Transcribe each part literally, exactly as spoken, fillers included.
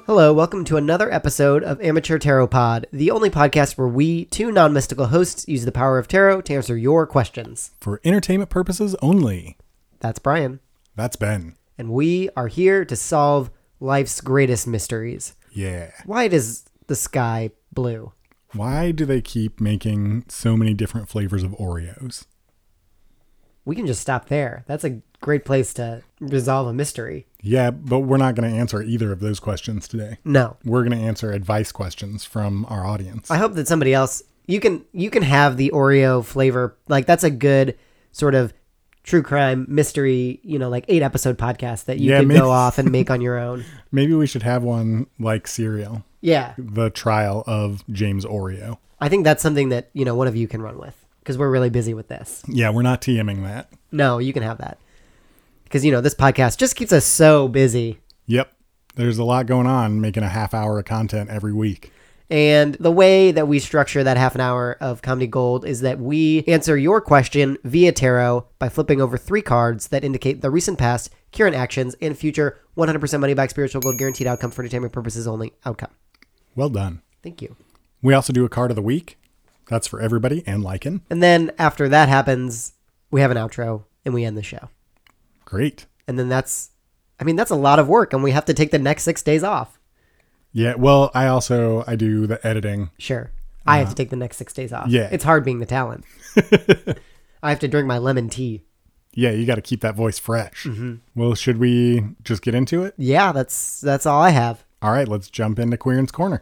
Hello, welcome to another episode of Amateur Tarot Pod, the only podcast where we, two non-mystical hosts, use the power of tarot to answer your questions. For entertainment purposes only. That's Brian. That's Ben. And we are here to solve life's greatest mysteries. Yeah. Why does the sky blue? Why do they keep making so many different flavors of Oreos? We can just stop there. That's a great place to resolve a mystery. Yeah, but we're not going to answer either of those questions today. No. We're going to answer advice questions from our audience. I hope that somebody else, you can you can have the Oreo flavor. Like, that's a good sort of true crime mystery, you know, like eight episode podcast that you yeah, can maybe, go off and make on your own. Maybe we should have one like Serial. Yeah. The trial of James Oreo. I think that's something that, you know, one of you can run with because we're really busy with this. Yeah, we're not TMing that. No, you can have that. Because, you know, this podcast just keeps us so busy. Yep. There's a lot going on making a half hour of content every week. And the way that we structure that half an hour of Comedy Gold is that we answer your question via tarot by flipping over three cards that indicate the recent past, current actions, and future one hundred percent money back spiritual gold guaranteed outcome for entertainment purposes only outcome. Well done. Thank you. We also do a card of the week. That's for everybody and Lycan. And then after that happens, we have an outro and we end the show. Great. And then that's, I mean, that's a lot of work and we have to take the next six days off. Yeah, well, I also, I do the editing. Sure. I uh, have to take the next six days off. Yeah. It's hard being the talent. I have to drink my lemon tea. Yeah, you got to keep that voice fresh. Mm-hmm. Well, should we just get into it? Yeah, that's that's all I have. All right, let's jump into Queerin's Corner.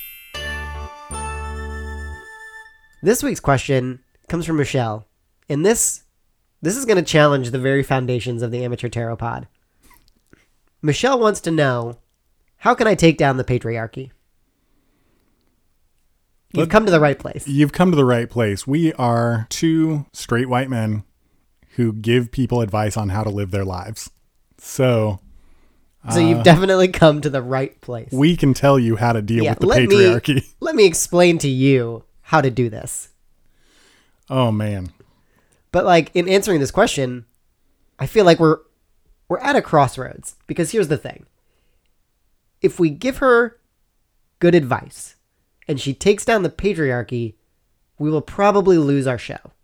This week's question comes from Michelle. And this, this is going to challenge the very foundations of the Amateur Tarot Pod. Michelle wants to know, how can I take down the patriarchy? You've Let, come to the right place. You've come to the right place. We are two straight white men who give people advice on how to live their lives. So... So you've uh, definitely come to the right place. We can tell you how to deal yeah, with the let patriarchy. Me, let me explain to you how to do this. Oh, man. But like in answering this question, I feel like we're we're at a crossroads. Because here's the thing. If we give her good advice and she takes down the patriarchy, we will probably lose our show.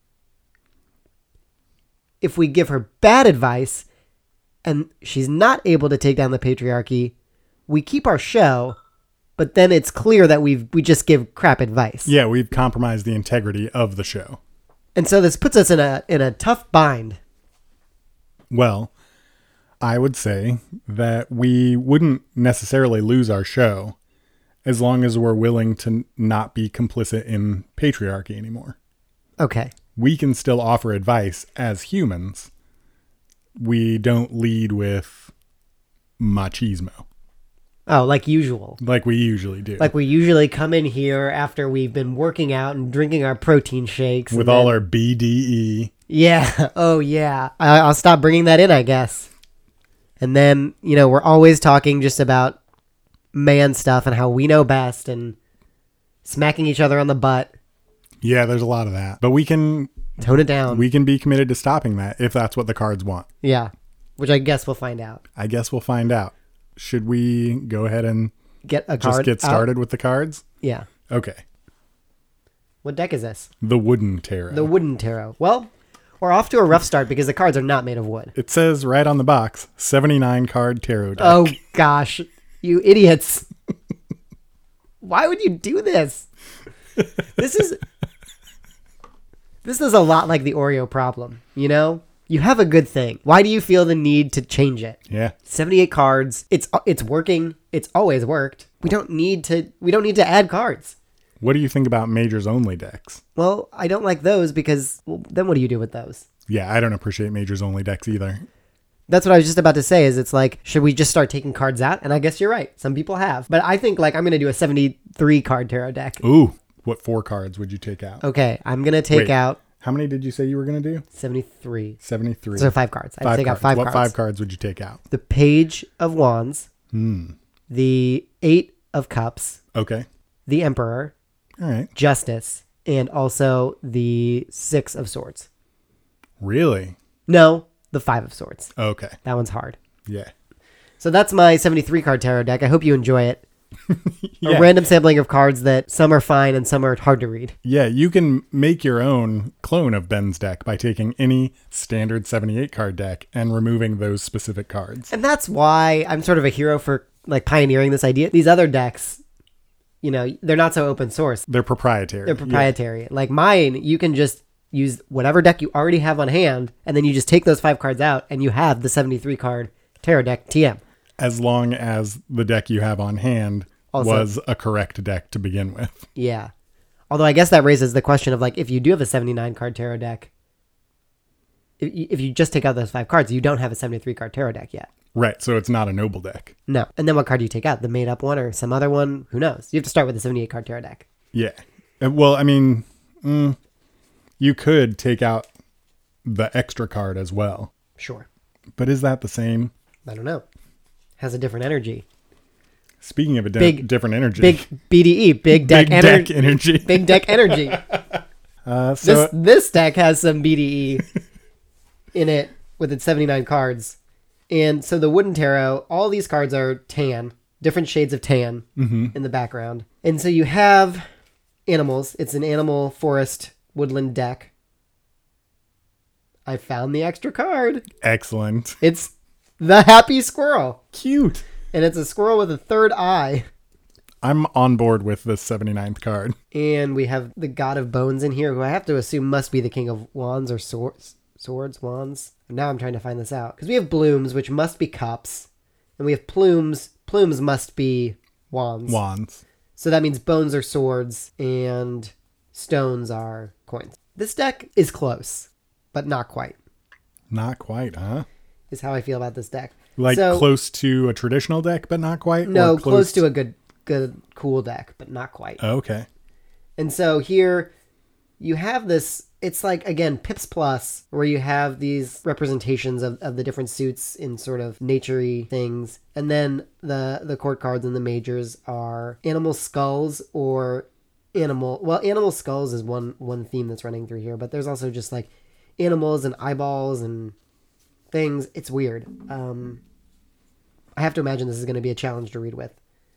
If we give her bad advice and she's not able to take down the patriarchy, we keep our show, but then it's clear that we've we just give crap advice. Yeah, we've compromised the integrity of the show. And so this puts us in a in a tough bind. Well, I would say that we wouldn't necessarily lose our show as long as we're willing to not be complicit in patriarchy anymore. Okay. We can still offer advice as humans. We don't lead with machismo. Oh, like usual. Like we usually do. Like we usually come in here after we've been working out and drinking our protein shakes. With all then, our B D E. Yeah. Oh, yeah. I, I'll stop bringing that in, I guess. And then, you know, we're always talking just about man stuff and how we know best and smacking each other on the butt. Yeah, there's a lot of that. But we can... Tone it down. We can be committed to stopping that if that's what the cards want. Yeah, which I guess we'll find out. I guess we'll find out. Should we go ahead and get a card just get started out? with the cards? Yeah. Okay. What deck is this? The Wooden Tarot. The Wooden Tarot. Well, we're off to a rough start because the cards are not made of wood. It says right on the box, seventy-nine card tarot deck. Oh, gosh. You idiots. Why would you do this? This is... This is a lot like the Oreo problem, you know? You have a good thing. Why do you feel the need to change it? Yeah. seventy-eight cards. It's it's working. It's always worked. We don't need to we don't need to add cards. What do you think about majors only decks? Well, I don't like those because well, then what do you do with those? Yeah, I don't appreciate majors only decks either. That's what I was just about to say is it's like, should we just start taking cards out? And I guess you're right. Some people have. But I think like I'm going to do a seventy-three card tarot deck. Ooh. What four cards would you take out? Okay, I'm going to take Wait, out... How many did you say you were going to do? seventy-three. seventy-three. So five cards. I'd five take cards. out five what cards. What five cards would you take out? The Page of Wands. Hmm. The Eight of Cups. Okay. The Emperor. All right. Justice. And also the Six of Swords. Really? No, the Five of Swords. Okay. That one's hard. Yeah. So that's my seventy-three card tarot deck. I hope you enjoy it. Yeah. A random sampling of cards that some are fine and some are hard to read. Yeah, you can make your own clone of Ben's deck by taking any standard seventy-eight card deck and removing those specific cards. And that's why I'm sort of a hero for like pioneering this idea. These other decks, you know, they're not so open source. They're proprietary. They're proprietary. Yeah. Like mine, you can just use whatever deck you already have on hand, and then you just take those five cards out, and you have the seventy-three card Tarot deck T M. As long as the deck you have on hand also was a correct deck to begin with. Yeah. Although I guess that raises the question of like, if you do have a seventy-nine card Tarot deck, if if you just take out those five cards, you don't have a seventy-three card Tarot deck yet. Right, so it's not a noble deck. No. And then what card do you take out? The made up one or some other one? Who knows? You have to start with a seventy-eight card Tarot deck. Yeah. Uh, Well, I mean, mm, you could take out the extra card as well. Sure. But is that the same? I don't know. Has a different energy. Speaking of a de- Big- different energy. Big B D E, big deck, Big ener- deck energy. Big deck energy. Uh, so This this deck has some B D E in it with its seventy-nine cards. And so the Wooden Tarot, all these cards are tan, different shades of tan Mhm. in the background. And so you have animals. It's an animal forest woodland deck. I found the extra card. excellent. It's the Happy Squirrel. Cute. And it's a squirrel with a third eye. I'm on board with the seventy-ninth card. And we have the God of Bones in here, who I have to assume must be the King of Wands or swords. Swords, wands. Now I'm trying to find this out. Because we have blooms, which must be cups. And we have plumes. Plumes must be wands. Wands. So that means bones are swords and stones are coins. This deck is close, but not quite, Not quite, huh? is how I feel about this deck. Like So- close to a traditional deck, but not quite? No, Or close to a good, good, cool deck, but not quite. Okay. And so here you have this, it's like, again, Pips Plus, where you have these representations of, of the different suits in sort of nature-y things. And then the, the court cards and the majors are animal skulls or animal, well, animal skulls is one, one theme that's running through here, but there's also just like animals and eyeballs and things. It's weird. Um, I have to imagine this is going to be a challenge to read with.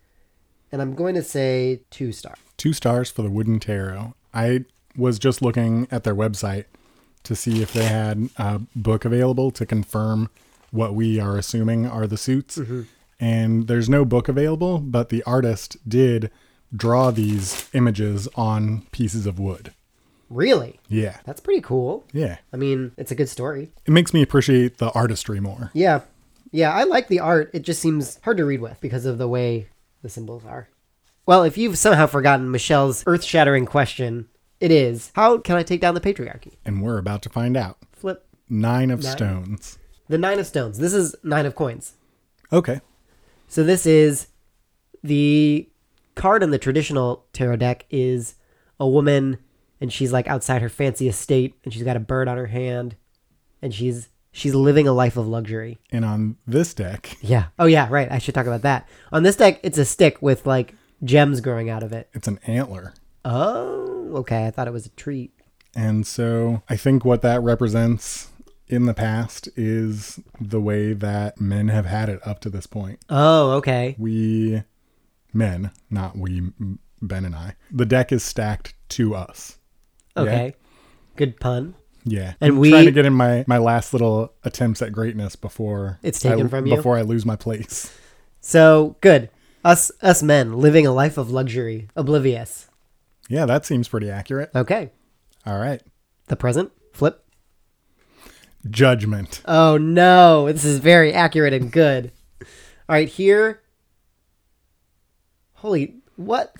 And I'm going to say two stars. Two stars for the Wooden Tarot. I was just looking at their website to see if they had a book available to confirm what we are assuming are the suits. Mm-hmm. And there's no book available, but the artist did draw these images on pieces of wood. Really? Yeah. That's pretty cool. Yeah. I mean, it's a good story. It makes me appreciate the artistry more. Yeah. Yeah, I like the art. It just seems hard to read with because of the way the symbols are. Well, if you've somehow forgotten Michelle's earth-shattering question, it is, how can I take down the patriarchy? And we're about to find out. Flip Nine of Nine. stones. the nine of stones. This is nine of coins. Okay. So this is the card in the traditional tarot deck is a woman, and she's like outside her fancy estate, and she's got a bird on her hand, and she's she's living a life of luxury. And on this deck, Yeah. Oh yeah, right. I should talk about that. On this deck, it's a stick with like gems growing out of it. it's an antler. Oh, okay. I thought it was a treat. And so I think what that represents in the past is the way that men have had it up to this point. Oh, okay. We men, not we, Ben and I. The deck is stacked to us. Okay. Good pun. Yeah. And I'm we- trying to get in my, my last little attempts at greatness before It's taken I, from you? before I lose my place. So good. Us us men living a life of luxury, oblivious. Yeah, that seems pretty accurate. Okay. All right. The present. Flip. Judgment. Oh no, this is very accurate and good. All right, here. Holy, what?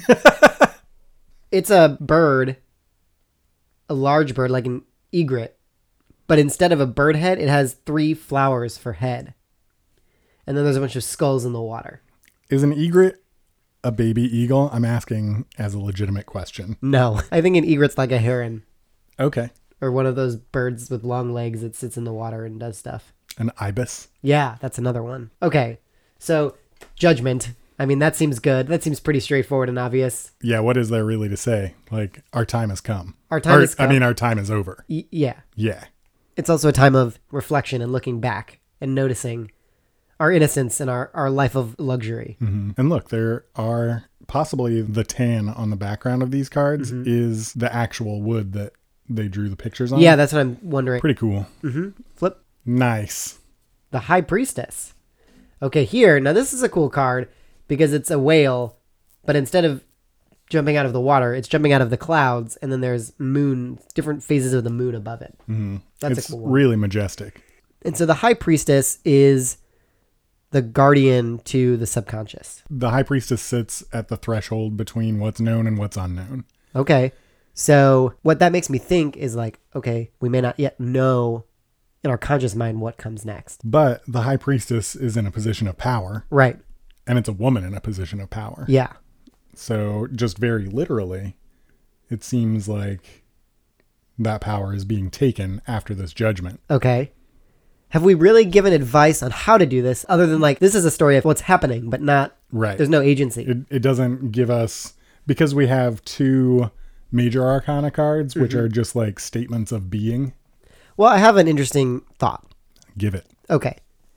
It's a bird, a large bird, like an egret, but instead of a bird head, it has three flowers for head. And then there's a bunch of skulls in the water. Is an egret a baby eagle? I'm asking as a legitimate question. No, I think an egret's like a heron Okay. or one of those birds with long legs that sits in the water and does stuff. An ibis. Yeah, that's another one. Okay, so judgment. I mean, that seems good. That seems pretty straightforward and obvious. Yeah, what is there really to say? Like, our time has come. Our time Or, has come. I mean, our time is over. Y- yeah. Yeah. It's also a time of reflection and looking back and noticing, our innocence and our, our life of luxury. Mm-hmm. And look, there are possibly the tan on the background of these cards mm-hmm. is the actual wood that they drew the pictures on. Yeah, that's what I'm wondering. Pretty cool. Mm-hmm. Flip. Nice. The High Priestess. Okay, here, now this is a cool card because it's a whale, but instead of jumping out of the water, it's jumping out of the clouds, and then there's moon, different phases of the moon above it. Mm-hmm. That's it's a cool one. Really majestic. And so the High Priestess is the guardian to the subconscious. The High Priestess sits at the threshold between what's known and what's unknown. Okay. So what that makes me think is like, okay, we may not yet know in our conscious mind what comes next. But the High Priestess is in a position of power. Right. And it's a woman in a position of power. Yeah. So just very literally, it seems like that power is being taken after this judgment. Okay. Have we really given advice on how to do this other than like, this is a story of what's happening, but not, right. There's no agency. It, it doesn't give us, because we have two major arcana cards, which mm-hmm. are just like statements of being. Well, I have an interesting thought. Give it. Okay.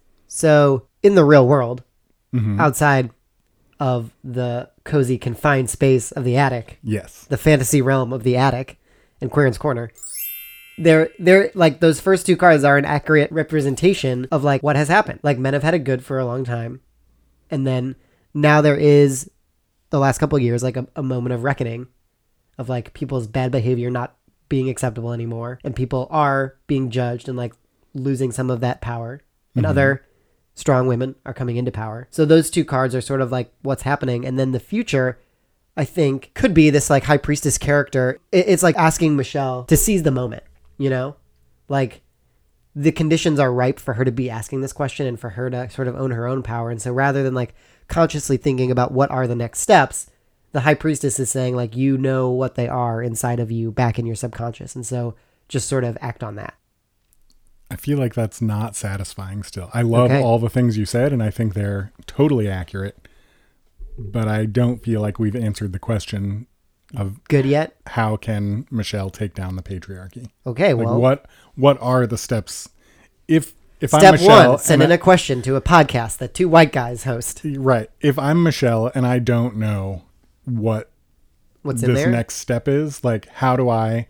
So in the real world, mm-hmm. outside of the cozy confined space of the attic, yes, the fantasy realm of the attic and Quirin's Corner, they're, they're like those first two cards are an accurate representation of like what has happened. Like men have had it good for a long time. And then now there is the last couple of years, like a, a moment of reckoning of like people's bad behavior not being acceptable anymore. And people are being judged and like losing some of that power. And mm-hmm. other strong women are coming into power. So those two cards are sort of like what's happening. And then the future, I think, could be this like High Priestess character. It's like asking Michelle to seize the moment, you know? Like the conditions are ripe for her to be asking this question and for her to sort of own her own power. And so rather than like consciously thinking about what are the next steps, the High Priestess is saying like, you know what they are inside of you back in your subconscious. And so just sort of act on that. I feel like that's not satisfying still. I love Okay. all the things you said, and I think they're totally accurate. But I don't feel like we've answered the question of good yet. How can Michelle take down the patriarchy? Okay, like well, what what are the steps? If if step I'm Michelle, one, send in I, a question to a podcast that two white guys host. Right. If I'm Michelle and I don't know what What's in this there? next step is, like how do I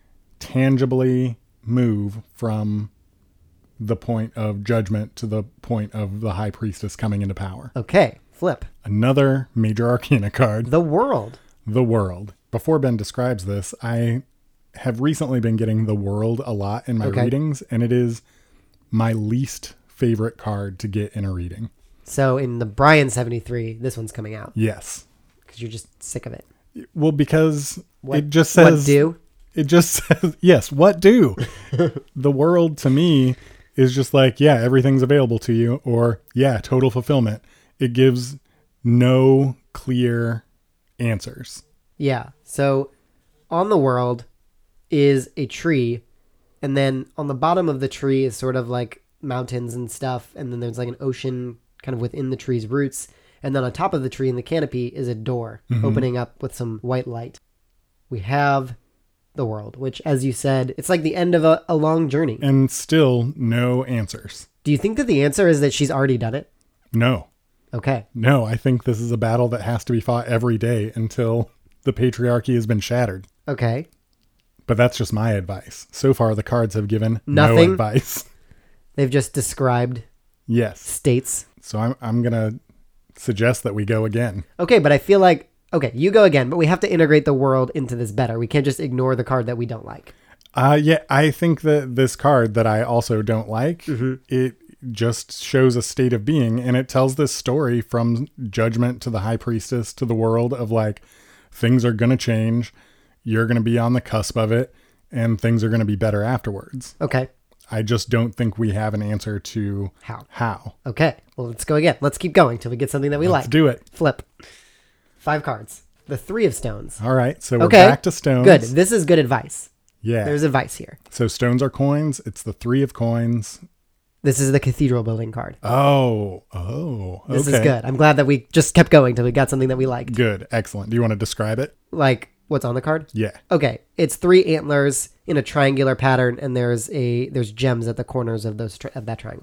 tangibly move from the point of judgment to the point of the High Priestess coming into power? Okay, flip. Another major arcana card. The World. The World. Before Ben describes this, I have recently been getting the World a lot in my Okay. readings, and it is my least favorite card to get in a reading. So in the Brian seventy-three, this one's coming out Yes. because you're just sick of it. Well, because What, it just says... What do? It just says, yes, what do? The World to me is just like, yeah, everything's available to you, or yeah, total fulfillment. It gives no clear answers. Yeah. So on the World is a tree, and then on the bottom of the tree is sort of like mountains and stuff, and then there's like an ocean kind of within the tree's roots, and then on top of the tree in the canopy is a door Mm-hmm. opening up with some white light. We have the World, which, as you said, it's like the end of a, a long journey. And still no answers. Do you think that the answer is that she's already done it? No. Okay. No, I think this is a battle that has to be fought every day until the patriarchy has been shattered. Okay. But that's just my advice. So far, the cards have given Nothing. no advice. They've just described Yes. states. So I'm I'm going to suggest that we go again. Okay, but I feel like, okay, you go again, but we have to integrate the World into this better. We can't just ignore the card that we don't like. Uh, yeah, I think that this card that I also don't like, Mm-hmm. it just shows a state of being, and it tells this story from judgment to the High Priestess to the World of like, things are going to change. You're going to be on the cusp of it, and things are going to be better afterwards. Okay. I just don't think we have an answer to How. how. Okay. Well, let's go again. Let's keep going till we get something that we Let's like. do it. Flip. Five cards. The Three of Stones. All right, so we're Okay. back to stones. Good. This is good advice. Yeah. There's advice here. So stones are coins. It's the Three of Coins. This is the cathedral building card. Oh, oh, okay. This is good. I'm glad that we just kept going till we got something that we liked. Good, excellent. Do you want to describe it? Like what's on the card? Yeah. Okay, it's three antlers in a triangular pattern, and there's a there's gems at the corners of those tri- of that triangle.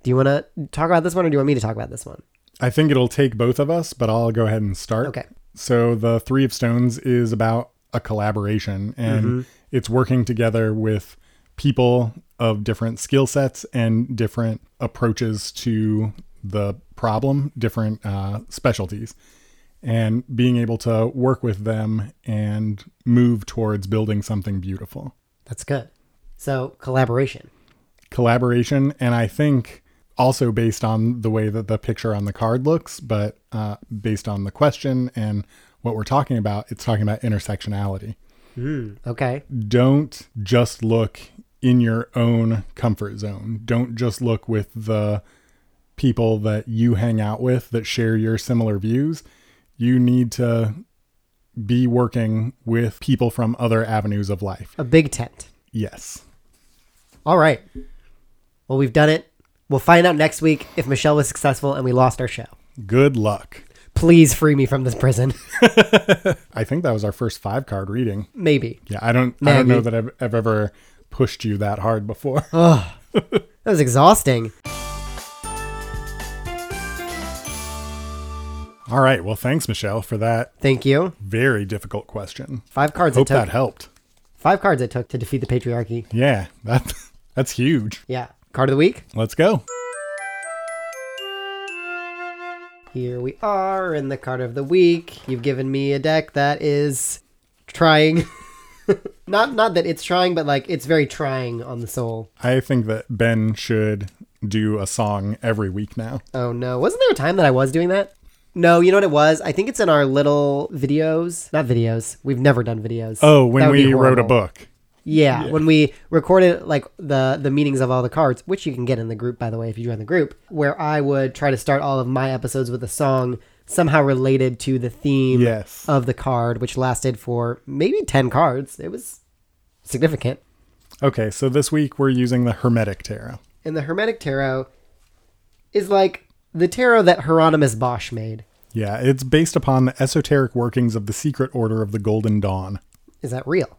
Do you want to talk about this one or do you want me to talk about this one? I think it'll take both of us, but I'll go ahead and start. Okay. So the Three of Stones is about a collaboration, and Mm-hmm. it's working together with people of different skill sets and different approaches to the problem, different uh, specialties, and being able to work with them and move towards building something beautiful. That's good. So collaboration. Collaboration, and I think also based on the way that the picture on the card looks, but uh, based on the question and what we're talking about, it's talking about intersectionality. Mm, okay. Don't just look in your own comfort zone. Don't just look with the people that you hang out with that share your similar views. You need to be working with people from other avenues of life. A big tent. Yes. All right. Well, we've done it. We'll find out next week if Michelle was successful and we lost our show. Good luck. Please free me from this prison. I think that was our first five card reading. Maybe. Yeah, I don't I don't know that I've, I've ever pushed you that hard before. Oh, that was exhausting. All right. Well, thanks, Michelle, for that Thank you. very difficult question. Five cards Hope it took. that helped. Five cards it took to defeat the patriarchy. Yeah, that that's huge. Yeah. Card of the week. Let's go. Here we are in the card of the week. You've given me a deck that is trying. not not that it's trying, but like it's very trying on the soul. I think that Ben should do a song every week now. Oh no. Wasn't there a time that I was doing that? No, you know what it was? I think it's in our little videos. Not videos. We've never done videos. Oh, That when would be we wrote a horrible. book. Yeah, Yeah. when we recorded like the the meanings of all the cards, which you can get in the group, by the way, if you join the group, where I would try to start all of my episodes with a song somehow related to the theme Yes. of the card, which lasted for maybe ten cards. It was significant. Okay, so this week we're using the Hermetic Tarot. And the Hermetic Tarot is like the tarot that Hieronymus Bosch made. Yeah, it's based upon the esoteric workings of the Secret Order of the Golden Dawn. Is that real?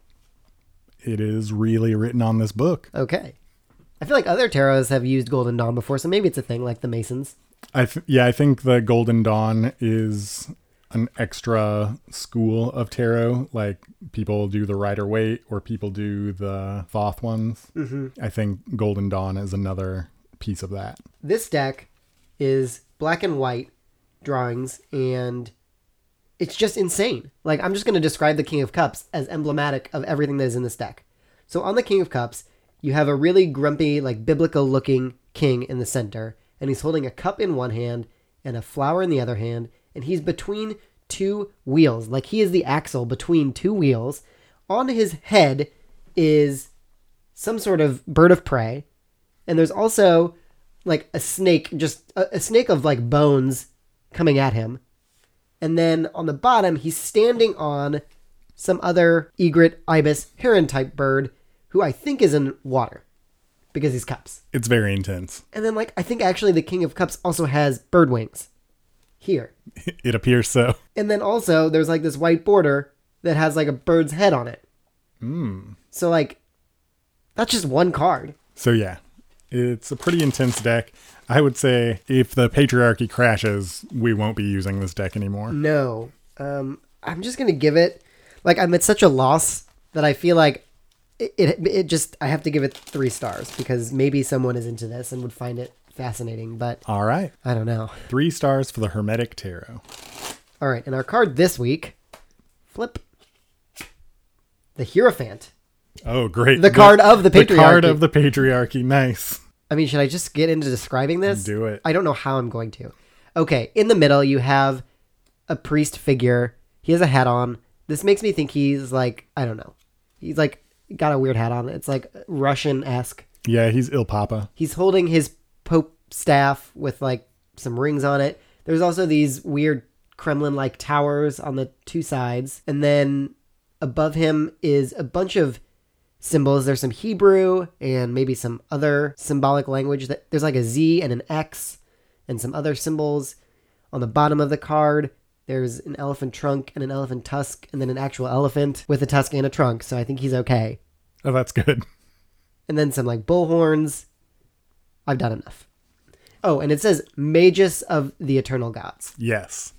It is really written on this book. Okay. I feel like other tarots have used Golden Dawn before, so maybe it's a thing like the Masons. I th- yeah, I think the Golden Dawn is an extra school of tarot. Like people do the Rider Waite or people do the Thoth ones. Mm-hmm. I think Golden Dawn is another piece of that. This deck is black and white drawings, and it's just insane. Like, I'm just going to describe the King of Cups as emblematic of everything that is in this deck. So on the King of Cups, you have a really grumpy, like biblical looking king in the center, and he's holding a cup in one hand and a flower in the other hand, and he's between two wheels. Like, he is the axle between two wheels. On his head is some sort of bird of prey, and there's also like a snake, just a, a snake of like bones coming at him. And then on the bottom, he's standing on some other egret, ibis, heron type bird who I think is in water because he's cups. It's very intense. And then like, I think actually the King of Cups also has bird wings here. It appears so. And then also there's like this white border that has like a bird's head on it. Mm. So like, that's just one card. So yeah, it's a pretty intense deck. I would say if the patriarchy crashes, we won't be using this deck anymore. No. Um, I'm just going to give it, like, I'm at such a loss that I feel like it, it, it just, I have to give it three stars because maybe someone is into this and would find it fascinating, but All right. I don't know. Three stars for the Hermetic Tarot. All right. And our card this week, flip the Hierophant. Oh, great. The card of the The card patriarchy. of the patriarchy. Nice. I mean, should I just get into describing this? Do it. I don't know how I'm going to. Okay, in the middle, you have a priest figure. He has a hat on. This makes me think he's like, I don't know. He's like, got a weird hat on. It's like Russian-esque. Yeah, he's Il Papa. He's holding his Pope staff with like some rings on it. There's also these weird Kremlin-like towers on the two sides. And then above him is a bunch of symbols. There's some Hebrew and maybe some other symbolic language. That there's like a Z and an X and some other symbols. On the bottom of the card, there's an elephant trunk and an elephant tusk and then an actual elephant with a tusk and a trunk. So I think he's okay. Oh, that's good. And then some like bull horns. I've done enough. Oh, and it says Magus of the Eternal Gods. Yes.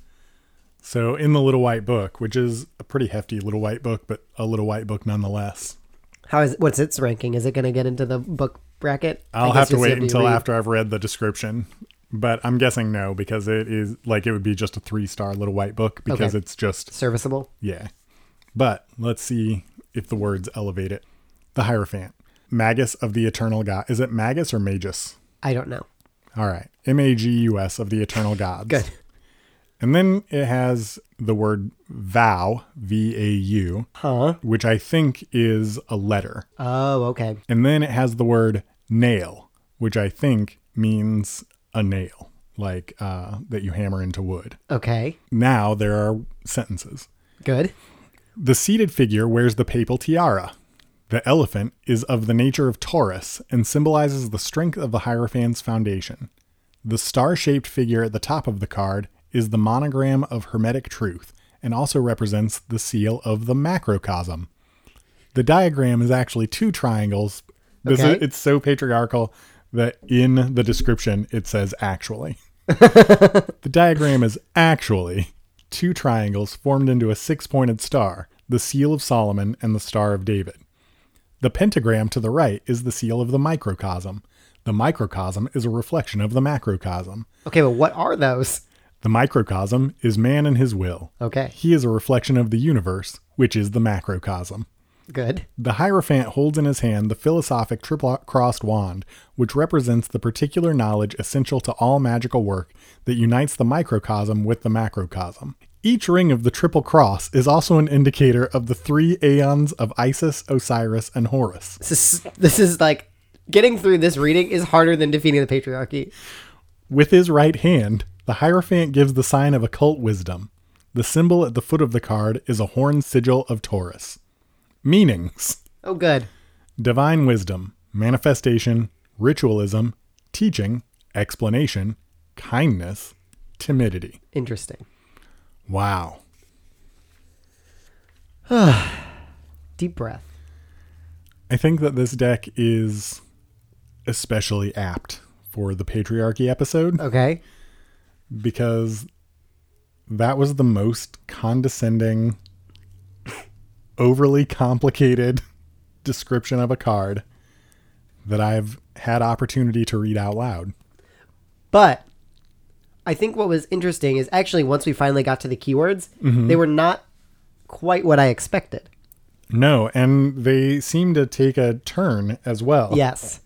So in the Little White Book, which is a pretty hefty Little White Book, but a Little White Book nonetheless. How is what's its ranking? Is it going to get into the book bracket? I'll I have to guess wait you'll until read. after I've read the description, but I'm guessing no, because it is like, it would be just a three star Little White Book because Okay. it's just, Serviceable. yeah. But let's see if the words elevate it. The Hierophant. Magus of the Eternal God. Is it Magus or Magus? I don't know. All right. M A G U S of the Eternal Gods. Good. And then it has the word vow, V A U, Huh? which I think is a letter. Oh, okay. And then it has the word nail, which I think means a nail, like uh, that you hammer into wood. Okay. Now there are sentences. Good. The seated figure wears the papal tiara. The elephant is of the nature of Taurus and symbolizes the strength of the Hierophant's foundation. The star-shaped figure at the top of the card is the monogram of Hermetic truth and also represents the seal of the macrocosm. The diagram is actually two triangles. This Okay. is, it's so patriarchal that in the description it says actually. The diagram is actually two triangles formed into a six-pointed star, the seal of Solomon and the Star of David. The pentagram to the right is the seal of the microcosm. The microcosm is a reflection of the macrocosm. Okay, but what are those? The microcosm is man and his will. Okay. He is a reflection of the universe, which is the macrocosm. Good. The Hierophant holds in his hand the philosophic triple-crossed wand, which represents the particular knowledge essential to all magical work that unites the microcosm with the macrocosm. Each ring of the triple cross is also an indicator of the three aeons of Isis, Osiris, and Horus. This is this is like getting through this reading is harder than defeating the patriarchy. With his right hand, the Hierophant gives the sign of occult wisdom. The symbol at the foot of the card is a horn sigil of Taurus. Meanings: Oh, good. divine wisdom, manifestation, ritualism, teaching, explanation, kindness, timidity. Interesting. Wow. Deep breath. I think that this deck is especially apt for the patriarchy episode Okay. because that was the most condescending, overly complicated description of a card that I've had opportunity to read out loud. But I think what was interesting is actually once we finally got to the keywords, they were not quite what I expected. No, and they seem to take a turn as well. Yes.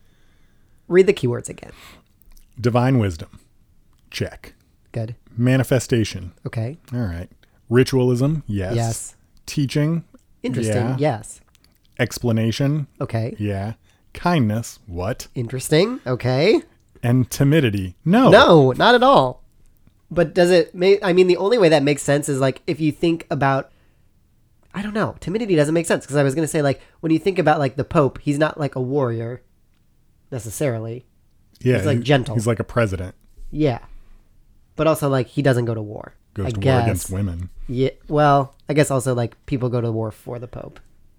Read the keywords again. Divine wisdom. Check. Good. Manifestation. Okay. All right. Ritualism. Yes. Yes. Teaching. Interesting. Yeah. Yes. Explanation. Okay. Yeah. Kindness. What? Interesting. Okay. And timidity. No. No, not at all. But does it make, I mean, the only way that makes sense is like if you think about, I don't know, timidity doesn't make sense because I was going to say like when you think about like the Pope, he's not like a warrior necessarily. Yeah. He's, like, he- gentle. He's like a president. Yeah. But also like he doesn't go to war. Goes I to guess. war against women. Yeah. Well, I guess also like people go to war for the Pope.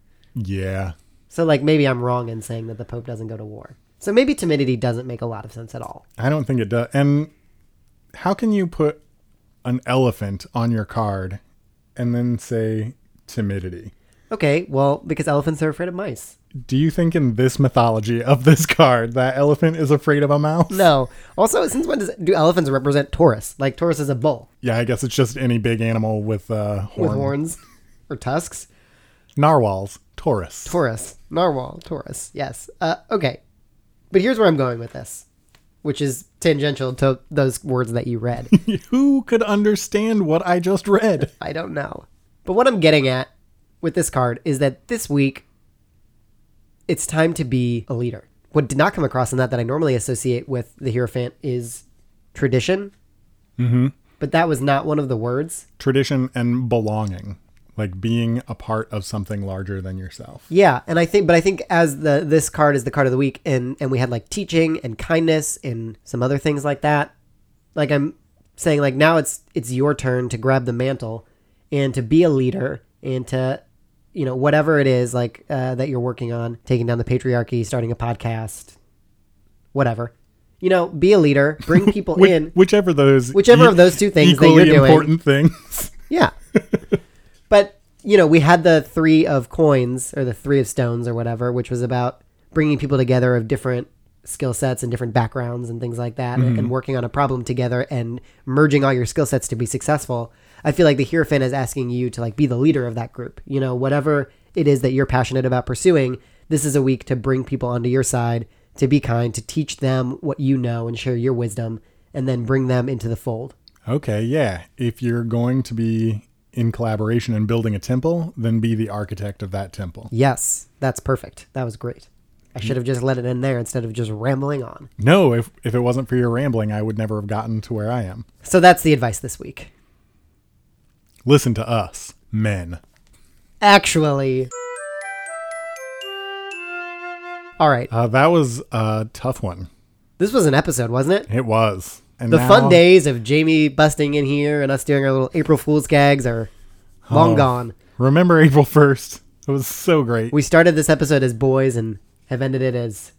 Yeah. So like maybe I'm wrong in saying that the Pope doesn't go to war. So maybe timidity doesn't make a lot of sense at all. I don't think it does. And how can you put an elephant on your card and then say timidity? Okay, well, because elephants are afraid of mice. Do you think in this mythology of this card that elephant is afraid of a mouse? No. Also, since when does do elephants represent Taurus? Like Taurus is a bull Yeah, I guess it's just any big animal with uh, horn. with horns or tusks. Narwhals, Taurus. Taurus, narwhal, Taurus. Yes. Uh, okay. But here's where I'm going with this, which is tangential to those words that you read. Who could understand what I just read? I don't know. But what I'm getting at with this card is that this week, it's time to be a leader. What did not come across in that that I normally associate with the Hierophant is tradition. Mm-hmm. But that was not one of the words. Tradition and belonging, like being a part of something larger than yourself. Yeah, and I think, but I think as the this card is the card of the week, and and we had like teaching and kindness and some other things like that. Like I'm saying, like now it's it's your turn to grab the mantle and to be a leader and to, you know, whatever it is like uh, that you're working on, taking down the patriarchy, starting a podcast, whatever. You know, be a leader, bring people Which, in. whichever those Whichever of those two things that equally you're doing. important things. Yeah. But, you know, we had the three of coins or the three of stones or whatever, which was about bringing people together of different skill sets and different backgrounds and things like that, mm-hmm. and working on a problem together and merging all your skill sets to be successful. I feel like the Hierophant is asking you to like be the leader of that group. You know, whatever it is that you're passionate about pursuing, this is a week to bring people onto your side, to be kind, to teach them what you know and share your wisdom, and then bring them into the fold. Okay, yeah. If you're going to be in collaboration and building a temple, then be the architect of that temple. Yes, that's perfect. That was great. I should have just let it in there instead of just rambling on. No, if if it wasn't for your rambling, I would never have gotten to where I am. So that's the advice this week. Listen to us, men. Actually. All right. Uh, that was a tough one. This was an episode, wasn't it? It was. And the now, fun days of Jamie busting in here and us doing our little April Fool's gags are long oh, gone. Remember April first? It was so great. We started this episode as boys and have ended it as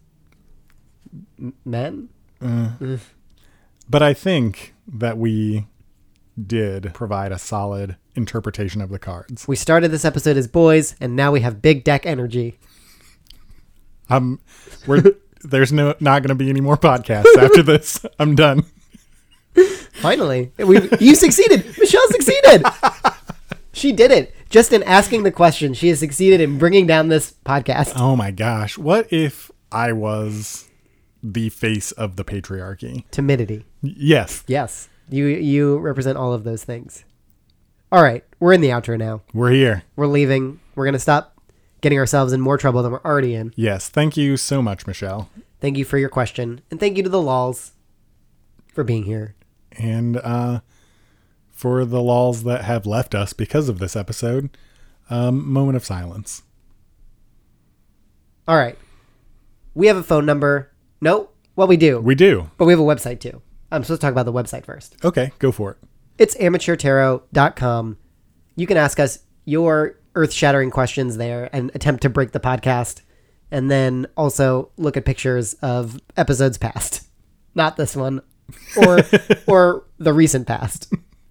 men. Uh, mm. But I think that we did provide a solid interpretation of the cards. We started this episode as boys, and now we have big deck energy. Um, we're there's no not going to be any more podcasts after this. I'm done. Finally, we you succeeded. Michelle succeeded. She did it. Just in asking the question, she has succeeded in bringing down this podcast. Oh my gosh. What if I was the face of the patriarchy? Timidity. Yes. Yes. You you represent all of those things. All right. We're in the outro now. We're here. We're leaving. We're going to stop getting ourselves in more trouble than we're already in. Yes. Thank you so much, Michelle. Thank you for your question. And thank you to the lols for being here. And, uh... for the lols that have left us because of this episode, um, moment of silence. All right. We have a phone number. No? Well, we do. We do. But we have a website, too. I'm supposed to talk about the website first. Okay, go for it. It's amateur tarot dot com. You can ask us your earth-shattering questions there and attempt to break the podcast. And then also look at pictures of episodes past. Not this one. Or, or the recent past.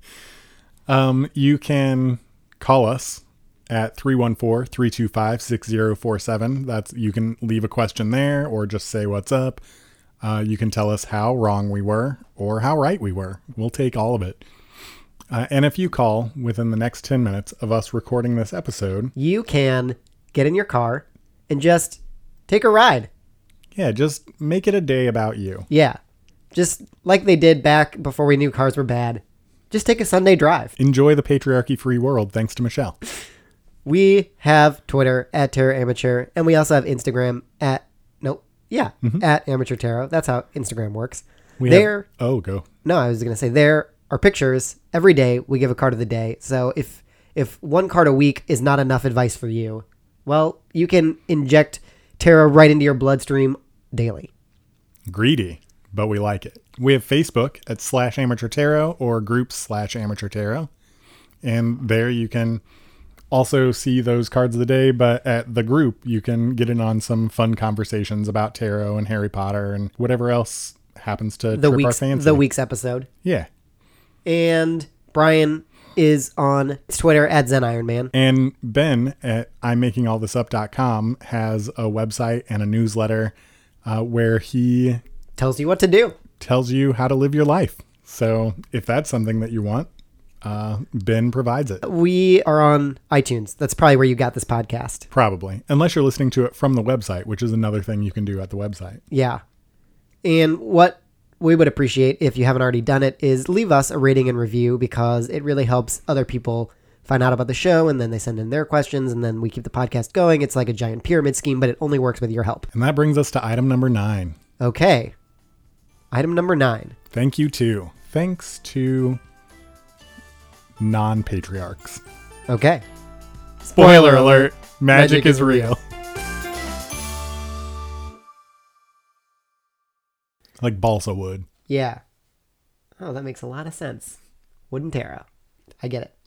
Um, you can call us at three one four, three two five, six zero four seven. That's, you can leave a question there or just say what's up. Uh, you can tell us how wrong we were or how right we were. We'll take all of it. Uh, and if you call within the next ten minutes of us recording this episode, you can get in your car and just take a ride. Yeah, just make it a day about you. Yeah. Just like they did back before we knew cars were bad. Just take a Sunday drive. Enjoy the patriarchy-free world, thanks to Michelle. We have Twitter at Tarot Amateur, and we also have Instagram at, nope, yeah, mm-hmm. at Amateur Tarot. That's how Instagram works. We there, have, oh, go. No, I was going to say there are pictures. Every day we give a card of the day. So if if one card a week is not enough advice for you, well, you can inject tarot right into your bloodstream daily. Greedy, but we like it. We have Facebook at slash amateur tarot or groups slash amateur tarot. And there you can also see those cards of the day, but at the group, you can get in on some fun conversations about tarot and Harry Potter and whatever else happens to the trip week's, our fancy. The week's episode. Yeah. And Brian is on Twitter at Zen Iron Man. And Ben at I'm making all this up dot com has a website and a newsletter uh, where he tells you what to do. Tells you how to live your life. So if that's something that you want, uh, Ben provides it. We are on iTunes. That's probably where you got this podcast. Probably. Unless you're listening to it from the website, which is another thing you can do at the website. Yeah. And what we would appreciate, if you haven't already done it, is leave us a rating and review, because it really helps other people find out about the show, and then they send in their questions, and then we keep the podcast going. It's like a giant pyramid scheme, but it only works with your help. And that brings us to item number nine. Okay. Item number nine. Thank you to. Thanks to non-patriarchs. Okay. Spoiler, Spoiler alert. Magic, magic is, is real. real. Like balsa wood. Yeah. Oh, that makes a lot of sense. Wooden tarot. I get it.